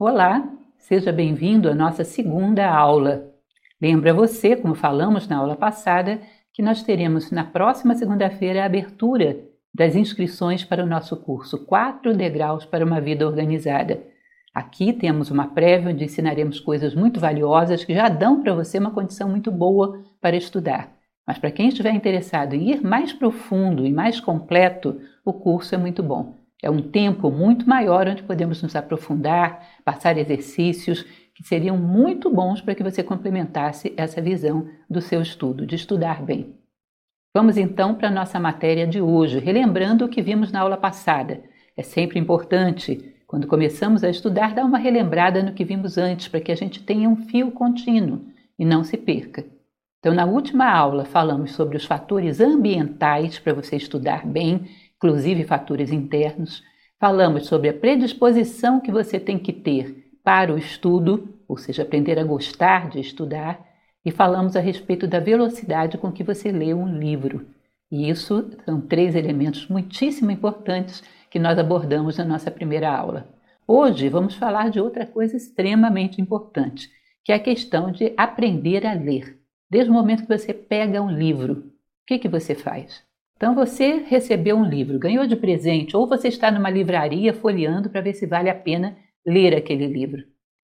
Olá, seja bem-vindo à nossa segunda aula. Lembra você, como falamos na aula passada, que nós teremos na próxima segunda-feira a abertura das inscrições para o nosso curso 4 degraus para uma vida organizada. Aqui temos uma prévia onde ensinaremos coisas muito valiosas que já dão para você uma condição muito boa para estudar. Mas para quem estiver interessado em ir mais profundo e mais completo, o curso é muito bom. É um tempo muito maior onde podemos nos aprofundar, passar exercícios que seriam muito bons para que você complementasse essa visão do seu estudo, de estudar bem. Vamos então para a nossa matéria de hoje, relembrando o que vimos na aula passada. É sempre importante, quando começamos a estudar, dar uma relembrada no que vimos antes, para que a gente tenha um fio contínuo e não se perca. Então, na última aula, falamos sobre os fatores ambientais para você estudar bem, inclusive fatores internos. Falamos sobre a predisposição que você tem que ter para o estudo, ou seja, aprender a gostar de estudar, e falamos a respeito da velocidade com que você lê um livro. E isso são 3 elementos muitíssimo importantes que nós abordamos na nossa primeira aula. Hoje vamos falar de outra coisa extremamente importante, que é a questão de aprender a ler. Desde o momento que você pega um livro, o que você faz? Então você recebeu um livro, ganhou de presente, ou você está numa livraria folheando para ver se vale a pena ler aquele livro.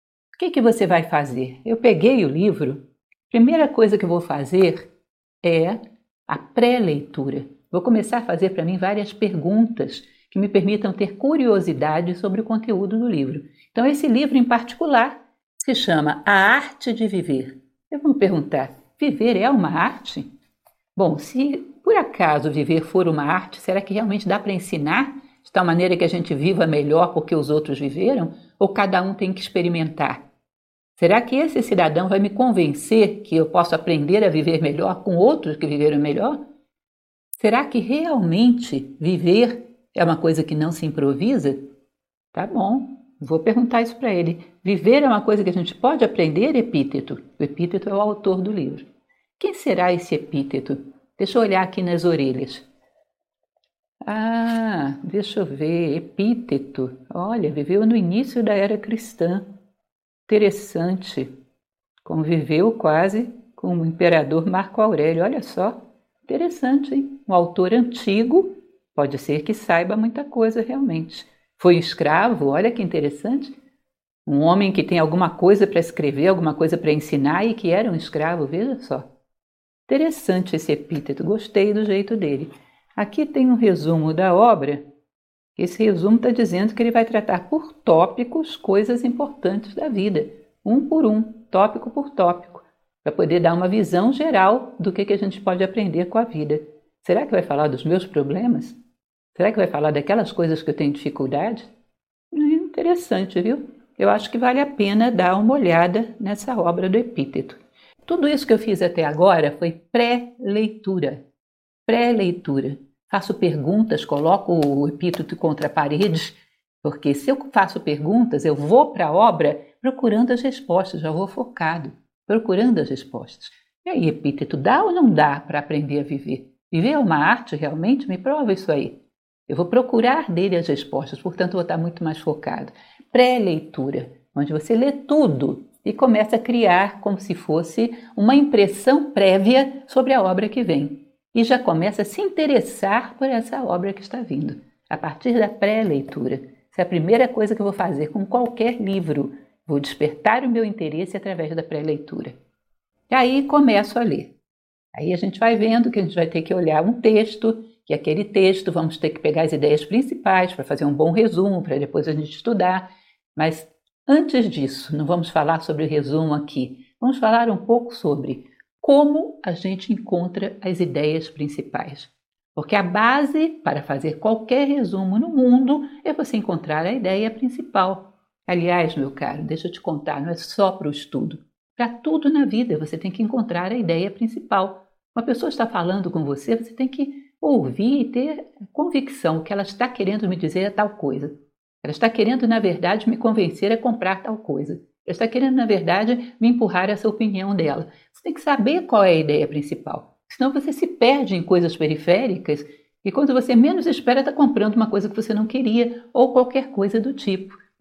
O que você vai fazer? Eu peguei o livro, primeira coisa que eu vou fazer é a pré-leitura. Vou começar a fazer para mim várias perguntas que me permitam ter curiosidade sobre o conteúdo do livro. Então esse livro em particular se chama A Arte de Viver. Eu vou me perguntar, viver é uma arte? Bom, se por acaso viver for uma arte, será que realmente dá para ensinar de tal maneira que a gente viva melhor porque os outros viveram? Ou cada um tem que experimentar? Será que esse cidadão vai me convencer que eu posso aprender a viver melhor com outros que viveram melhor? Será que realmente viver é uma coisa que não se improvisa? Tá bom, vou perguntar isso para ele. Viver é uma coisa que a gente pode aprender, Epíteto? O Epíteto é o autor do livro. Quem será esse Epíteto? Deixa eu olhar aqui nas orelhas. Deixa eu ver. Epíteto. Olha, viveu no início da era cristã. Interessante. Conviveu quase com o imperador Marco Aurélio. Olha só. Interessante, hein? Um autor antigo, pode ser que saiba muita coisa realmente. Foi escravo, olha que interessante. Um homem que tem alguma coisa para escrever, alguma coisa para ensinar e que era um escravo, veja só. Interessante esse Epíteto, gostei do jeito dele. Aqui tem um resumo da obra. Esse resumo está dizendo que ele vai tratar por tópicos coisas importantes da vida, um por um, tópico por tópico, para poder dar uma visão geral do que a gente pode aprender com a vida. Será que vai falar dos meus problemas? Será que vai falar daquelas coisas que eu tenho dificuldade? Interessante, viu? Eu acho que vale a pena dar uma olhada nessa obra do Epíteto. Tudo isso que eu fiz até agora foi pré-leitura. Pré-leitura. Faço perguntas, coloco o Epíteto contra a parede, porque se eu faço perguntas, eu vou para a obra procurando as respostas, já vou focado, procurando as respostas. E aí, Epíteto, dá ou não dá para aprender a viver? Viver é uma arte realmente? Me prova isso aí. Eu vou procurar dele as respostas, portanto vou estar muito mais focado. Pré-leitura, onde você lê tudo e começa a criar como se fosse uma impressão prévia sobre a obra que vem. E já começa a se interessar por essa obra que está vindo, a partir da pré-leitura. Essa é a primeira coisa que eu vou fazer com qualquer livro. Vou despertar o meu interesse através da pré-leitura. E aí começo a ler. Aí a gente vai vendo que a gente vai ter que olhar um texto, que aquele texto vamos ter que pegar as ideias principais para fazer um bom resumo, para depois a gente estudar. Mas antes disso, não vamos falar sobre o resumo aqui. Vamos falar um pouco sobre como a gente encontra as ideias principais. Porque a base para fazer qualquer resumo no mundo é você encontrar a ideia principal. Aliás, meu caro, deixa eu te contar, não é só para o estudo. Para tudo na vida você tem que encontrar a ideia principal. Uma pessoa está falando com você, você tem que ouvir e ter convicção que ela está querendo me dizer tal coisa. Ela está querendo, na verdade, me convencer a comprar tal coisa. Ela está querendo, na verdade, me empurrar essa opinião dela. Você tem que saber qual é a ideia principal. Senão você se perde em coisas periféricas e quando você menos espera está comprando uma coisa que você não queria ou qualquer coisa do tipo.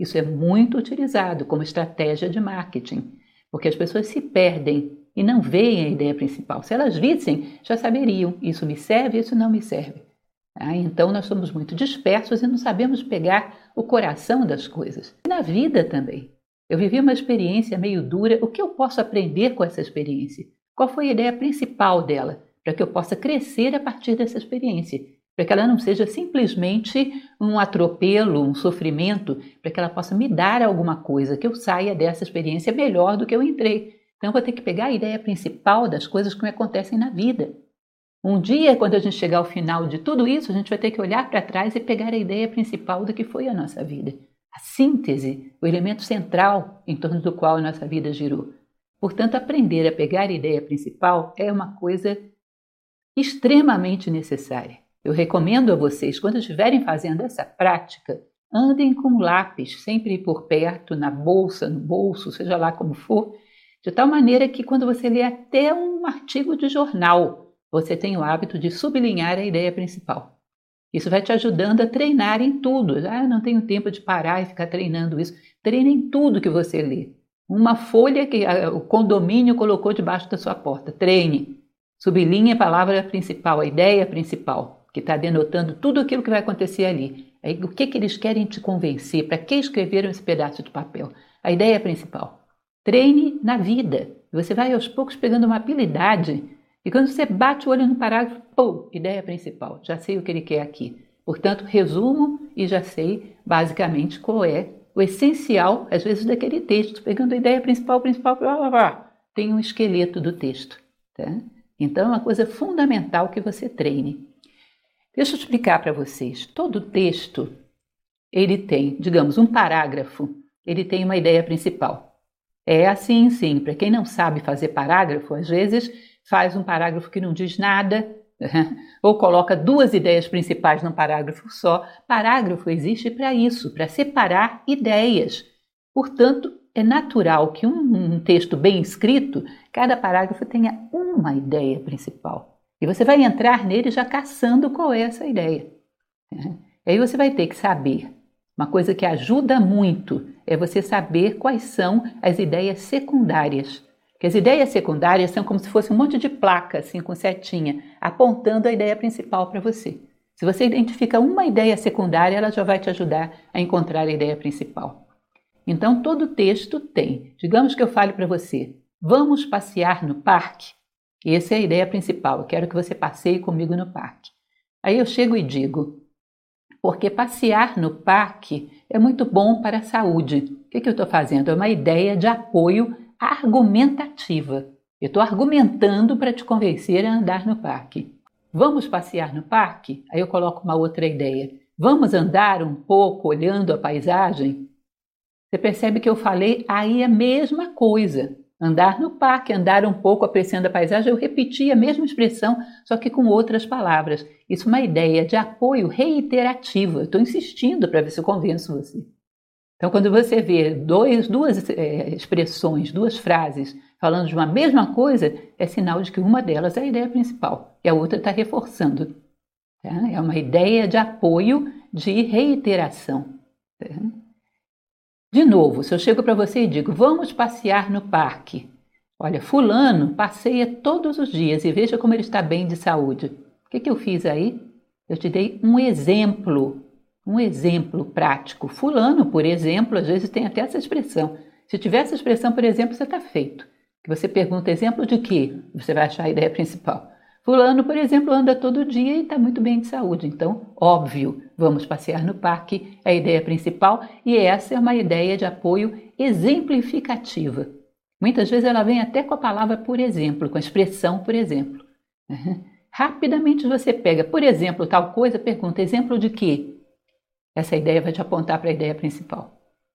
Isso é muito utilizado como estratégia de marketing, porque as pessoas se perdem e não veem a ideia principal. Se elas vissem, já saberiam, isso me serve, isso não me serve. Então nós somos muito dispersos e não sabemos pegar o coração das coisas. E na vida também. Eu vivi uma experiência meio dura, o que eu posso aprender com essa experiência? Qual foi a ideia principal dela? Para que eu possa crescer a partir dessa experiência. Para que ela não seja simplesmente um atropelo, um sofrimento, para que ela possa me dar alguma coisa, que eu saia dessa experiência melhor do que eu entrei. Então eu vou ter que pegar a ideia principal das coisas que me acontecem na vida. Um dia, quando a gente chegar ao final de tudo isso, a gente vai ter que olhar para trás e pegar a ideia principal do que foi a nossa vida. A síntese, o elemento central em torno do qual a nossa vida girou. Portanto, aprender a pegar a ideia principal é uma coisa extremamente necessária. Eu recomendo a vocês, quando estiverem fazendo essa prática, andem com um lápis, sempre por perto, na bolsa, no bolso, seja lá como for, de tal maneira que quando você lê até um artigo de jornal, você tem o hábito de sublinhar a ideia principal. Isso vai te ajudando a treinar em tudo. Eu não tenho tempo de parar e ficar treinando isso. Treine em tudo que você lê. Uma folha que o condomínio colocou debaixo da sua porta. Treine. Sublinhe a palavra principal, a ideia principal, que está denotando tudo aquilo que vai acontecer ali. Aí, o que eles querem te convencer? Para que escreveram esse pedaço de papel? A ideia principal. Treine na vida. Você vai aos poucos pegando uma habilidade. E quando você bate o olho no parágrafo, ideia principal. Já sei o que ele quer aqui. Portanto, resumo e já sei basicamente qual é o essencial, às vezes, daquele texto. Pegando a ideia principal, tem um esqueleto do texto. Tá? Então, é uma coisa fundamental que você treine. Deixa eu explicar para vocês. Todo texto, ele tem, digamos, um parágrafo, ele tem uma ideia principal. É assim, sim. Para quem não sabe fazer parágrafo, às vezes faz um parágrafo que não diz nada, ou coloca duas ideias principais num parágrafo só. Parágrafo existe para isso, para separar ideias. Portanto, é natural que um texto bem escrito, cada parágrafo tenha uma ideia principal. E você vai entrar nele já caçando qual é essa ideia. Aí você vai ter que saber. Uma coisa que ajuda muito é você saber quais são as ideias secundárias. Porque as ideias secundárias são como se fosse um monte de placa, assim, com setinha, apontando a ideia principal para você. Se você identifica uma ideia secundária, ela já vai te ajudar a encontrar a ideia principal. Então, todo texto tem. Digamos que eu fale para você, vamos passear no parque? Essa é a ideia principal, eu quero que você passeie comigo no parque. Aí eu chego e digo, porque passear no parque é muito bom para a saúde. O que eu estou fazendo? É uma ideia de apoio argumentativa. Eu estou argumentando para te convencer a andar no parque. Vamos passear no parque? Aí eu coloco uma outra ideia. Vamos andar um pouco olhando a paisagem? Você percebe que eu falei aí a mesma coisa. Andar no parque, andar um pouco apreciando a paisagem, eu repeti a mesma expressão, só que com outras palavras. Isso é uma ideia de apoio reiterativa. Eu estou insistindo para ver se eu convenço você. Então, quando você vê duas expressões, duas frases falando de uma mesma coisa, é sinal de que uma delas é a ideia principal e a outra está reforçando. Tá? É uma ideia de apoio, de reiteração. Tá? De novo, se eu chego para você e digo, vamos passear no parque. Olha, fulano passeia todos os dias e veja como ele está bem de saúde. O que eu fiz aí? Eu te dei um exemplo prático. Fulano, por exemplo, às vezes tem até essa expressão. Se tiver essa expressão, por exemplo, você está feito. Que você pergunta exemplo de quê? Você vai achar a ideia principal. Fulano, por exemplo, anda todo dia e está muito bem de saúde. Então, óbvio, vamos passear no parque, é a ideia principal, e essa é uma ideia de apoio exemplificativa. Muitas vezes ela vem até com a palavra por exemplo, com a expressão por exemplo. Rapidamente você pega, por exemplo, tal coisa, pergunta, exemplo de quê? Essa ideia vai te apontar para a ideia principal.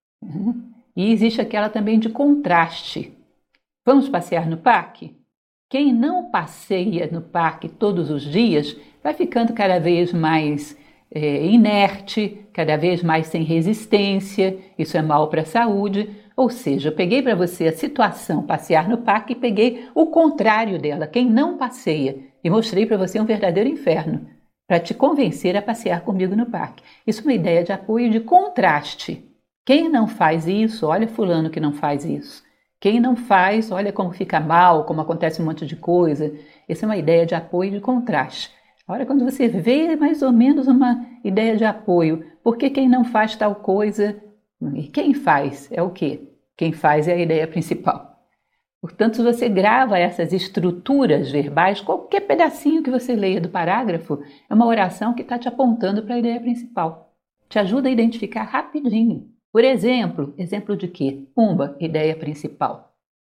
E existe aquela também de contraste. Vamos passear no parque? Quem não passeia no parque todos os dias vai ficando cada vez mais inerte, cada vez mais sem resistência, isso é mal para a saúde. Ou seja, eu peguei para você a situação passear no parque e peguei o contrário dela, quem não passeia, e mostrei para você um verdadeiro inferno, para te convencer a passear comigo no parque. Isso é uma ideia de apoio de contraste. Quem não faz isso, olha fulano que não faz isso. Quem não faz, olha como fica mal, como acontece um monte de coisa. Essa é uma ideia de apoio e de contraste. Olha, quando você vê mais ou menos uma ideia de apoio, por que quem não faz tal coisa? E quem faz é o quê? Quem faz é a ideia principal. Portanto, se você grava essas estruturas verbais, qualquer pedacinho que você leia do parágrafo é uma oração que está te apontando para a ideia principal. Te ajuda a identificar rapidinho. Por exemplo, exemplo de quê? Pumba, ideia principal.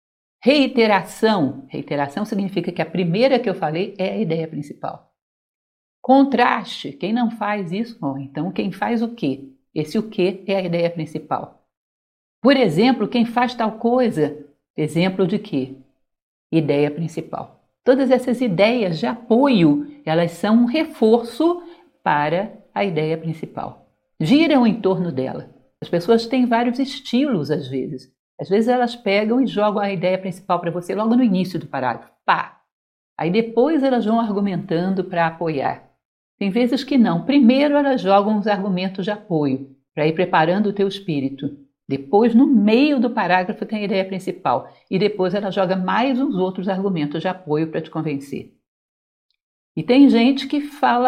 Reiteração. Reiteração significa que a primeira que eu falei é a ideia principal. Contraste. Quem não faz isso? Bom, então quem faz o quê? Esse o quê é a ideia principal. Por exemplo, quem faz tal coisa? Exemplo de quê? Ideia principal. Todas essas ideias de apoio, elas são um reforço para a ideia principal. Giram em torno dela. As pessoas têm vários estilos às vezes. Às vezes elas pegam e jogam a ideia principal para você logo no início do parágrafo. Pá! Aí depois elas vão argumentando para apoiar. Tem vezes que não. Primeiro elas jogam os argumentos de apoio, para ir preparando o teu espírito. Depois, no meio do parágrafo, tem a ideia principal. E depois ela joga mais uns outros argumentos de apoio para te convencer. E tem gente que fala,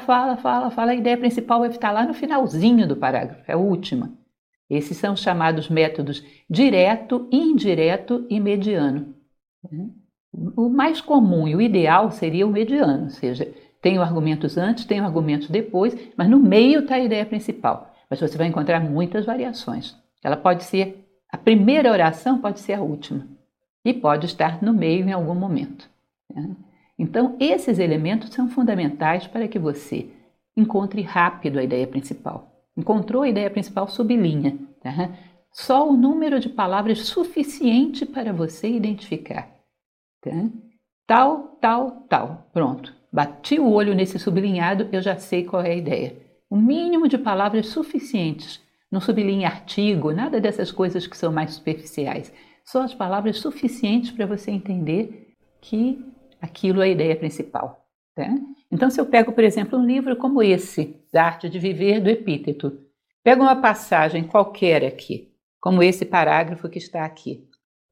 a ideia principal vai estar lá no finalzinho do parágrafo, é a última. Esses são os chamados métodos direto, indireto e mediano. O mais comum e o ideal seria o mediano, ou seja, tem argumentos antes, tem argumentos depois, mas no meio está a ideia principal. Mas você vai encontrar muitas variações. Ela pode ser, a primeira oração pode ser a última e pode estar no meio em algum momento. Então, esses elementos são fundamentais para que você encontre rápido a ideia principal. Encontrou a ideia principal, sublinha. Tá? Só o número de palavras suficiente para você identificar. Tá? Tal. Pronto. Bati o olho nesse sublinhado, eu já sei qual é a ideia. O mínimo de palavras suficientes. Não sublinhe artigo, nada dessas coisas que são mais superficiais. Só as palavras suficientes para você entender que aquilo é a ideia principal. Tá? Então, se eu pego, por exemplo, um livro como esse, da Arte de Viver, do Epíteto, pego uma passagem qualquer aqui, como esse parágrafo que está aqui.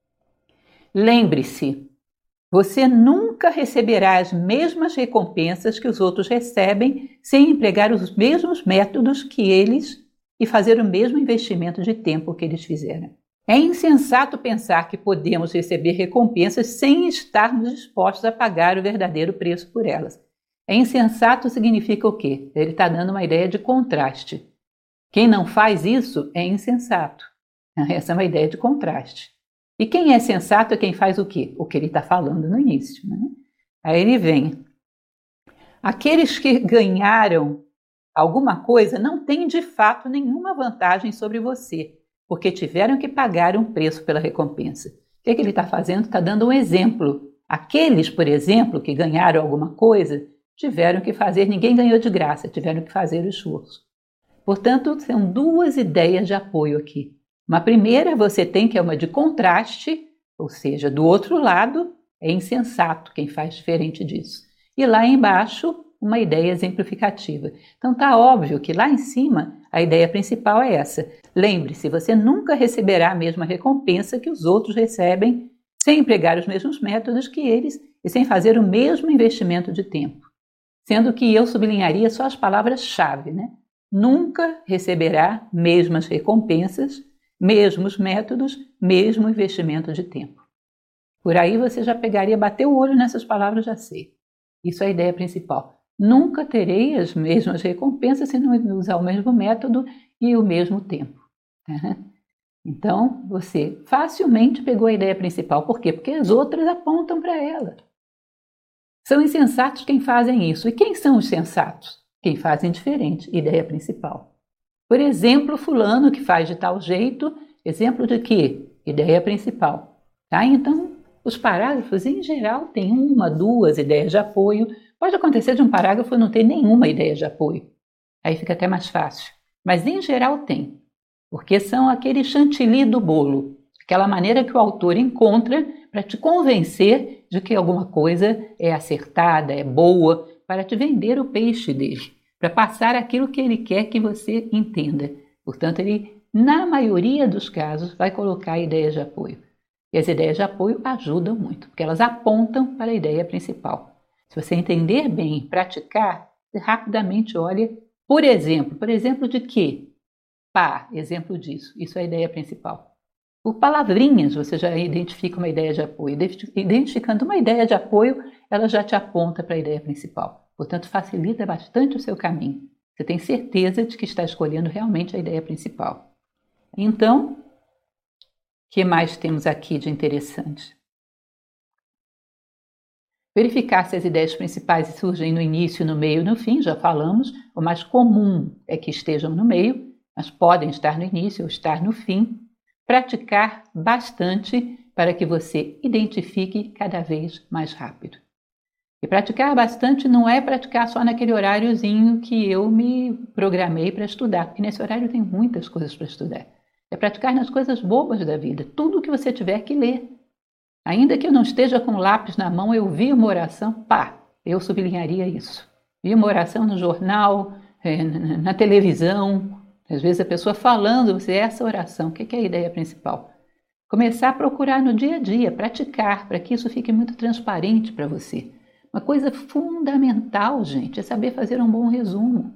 Lembre-se, você nunca receberá as mesmas recompensas que os outros recebem sem empregar os mesmos métodos que eles e fazer o mesmo investimento de tempo que eles fizeram. É insensato pensar que podemos receber recompensas sem estarmos dispostos a pagar o verdadeiro preço por elas. É insensato significa o quê? Ele está dando uma ideia de contraste. Quem não faz isso é insensato. Essa é uma ideia de contraste. E quem é sensato é quem faz o quê? O que ele está falando no início. Né? Aí ele vem. Aqueles que ganharam alguma coisa não têm de fato nenhuma vantagem sobre você, porque tiveram que pagar um preço pela recompensa. O que ele está fazendo? Está dando um exemplo. Aqueles, por exemplo, que ganharam alguma coisa, tiveram que fazer, ninguém ganhou de graça, tiveram que fazer o esforço. Portanto, são duas ideias de apoio aqui. Uma primeira você tem, que é uma de contraste, ou seja, do outro lado é insensato quem faz diferente disso. E lá embaixo, uma ideia exemplificativa. Então está óbvio que lá em cima a ideia principal é essa. Lembre-se, você nunca receberá a mesma recompensa que os outros recebem sem empregar os mesmos métodos que eles e sem fazer o mesmo investimento de tempo. Sendo que eu sublinharia só as palavras-chave, né? Nunca receberá mesmas recompensas, mesmos métodos, mesmo investimento de tempo. Por aí você já pegaria, bateu o olho nessas palavras, já sei. Isso é a ideia principal. Nunca terei as mesmas recompensas se não usar o mesmo método e o mesmo tempo. Então, você facilmente pegou a ideia principal. Por quê? Porque as outras apontam para ela. São insensatos quem fazem isso. E quem são os sensatos? Quem fazem diferente, ideia principal. Por exemplo, fulano que faz de tal jeito, exemplo de quê? Ideia principal. Tá? Então, os parágrafos, em geral, têm uma, duas ideias de apoio. Pode acontecer de um parágrafo não ter nenhuma ideia de apoio. Aí fica até mais fácil. Mas, em geral, tem. Porque são aquele chantilly do bolo. Aquela maneira que o autor encontra para te convencer de que alguma coisa é acertada, é boa, para te vender o peixe dele. Para passar aquilo que ele quer que você entenda. Portanto, ele na maioria dos casos, vai colocar ideias de apoio. E as ideias de apoio ajudam muito, porque elas apontam para a ideia principal. Se você entender bem e praticar, você rapidamente olha, por exemplo de quê? Exemplo disso. Isso é a ideia principal. Por palavrinhas, você já identifica uma ideia de apoio. Identificando uma ideia de apoio, ela já te aponta para a ideia principal. Portanto, facilita bastante o seu caminho. Você tem certeza de que está escolhendo realmente a ideia principal. Então, o que mais temos aqui de interessante? Verificar se as ideias principais surgem no início, no meio e no fim, já falamos. O mais comum é que estejam no meio, mas podem estar no início ou estar no fim. Praticar bastante para que você identifique cada vez mais rápido. E praticar bastante não é praticar só naquele horáriozinho que eu me programei para estudar, porque nesse horário tem muitas coisas para estudar. É praticar nas coisas bobas da vida, tudo que você tiver que ler. Ainda que eu não esteja com o lápis na mão, eu vi uma oração, eu sublinharia isso. Vi uma oração no jornal, na televisão, às vezes a pessoa falando, essa oração, o que é a ideia principal? Começar a procurar no dia a dia, praticar, para que isso fique muito transparente para você. Uma coisa fundamental, gente, é saber fazer um bom resumo.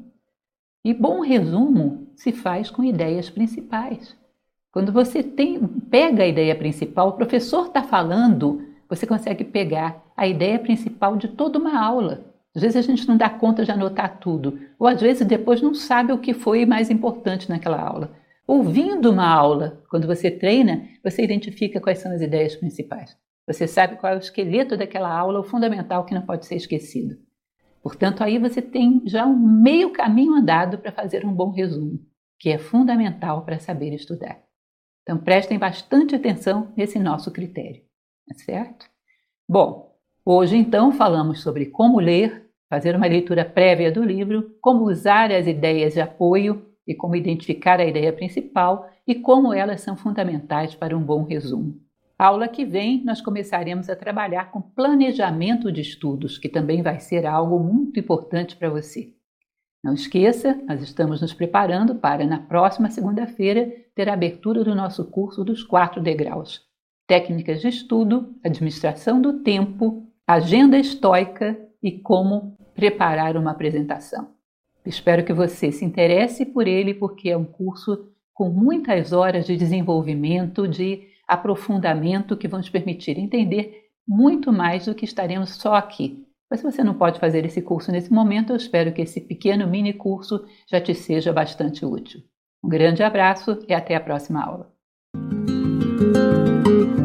E bom resumo se faz com ideias principais. Quando você pega a ideia principal, o professor está falando, você consegue pegar a ideia principal de toda uma aula. Às vezes a gente não dá conta de anotar tudo, ou às vezes depois não sabe o que foi mais importante naquela aula. Ouvindo uma aula, quando você treina, você identifica quais são as ideias principais. Você sabe qual é o esqueleto daquela aula, o fundamental que não pode ser esquecido. Portanto, aí você tem já um meio caminho andado para fazer um bom resumo, que é fundamental para saber estudar. Então, prestem bastante atenção nesse nosso critério, tá certo? Bom, hoje então falamos sobre como ler, fazer uma leitura prévia do livro, como usar as ideias de apoio e como identificar a ideia principal e como elas são fundamentais para um bom resumo. A aula que vem nós começaremos a trabalhar com planejamento de estudos, que também vai ser algo muito importante para você. Não esqueça, nós estamos nos preparando para, na próxima segunda-feira, ter a abertura do nosso curso dos 4 degraus. Técnicas de estudo, administração do tempo, agenda estoica e como preparar uma apresentação. Espero que você se interesse por ele, porque é um curso com muitas horas de desenvolvimento, de aprofundamento que vão te permitir entender muito mais do que estaremos só aqui. Mas se você não pode fazer esse curso nesse momento, eu espero que esse pequeno mini curso já te seja bastante útil. Um grande abraço e até a próxima aula.